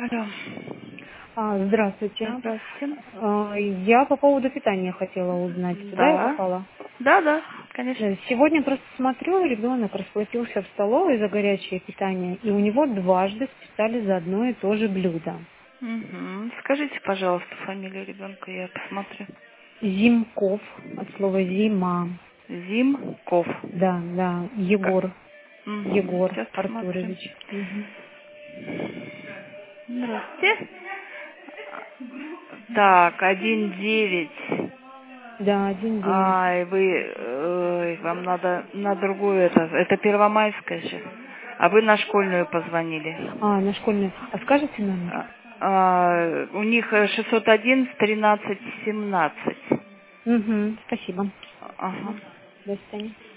Алло. Здравствуйте. Здравствуйте. Я по поводу питания хотела узнать. Туда я Да. попала? Да, конечно. Сегодня просто смотрю, ребенок расплатился в столовой за горячее питание, и у него дважды списали за одно и то же блюдо. Угу. Скажите, пожалуйста, фамилию ребенка, я посмотрю. Зимков, от слова зима. Зимков. Да, Егор. Угу. Егор Сейчас посмотрим. Артурович. Мгм. Здравствуйте. Так, 1-9. Да, 1-9. Вам надо на другую, это Первомайская сейчас. А вы на школьную позвонили. На школьную. А скажете номер? У них 611 13 17. Спасибо. Ага. До свидания.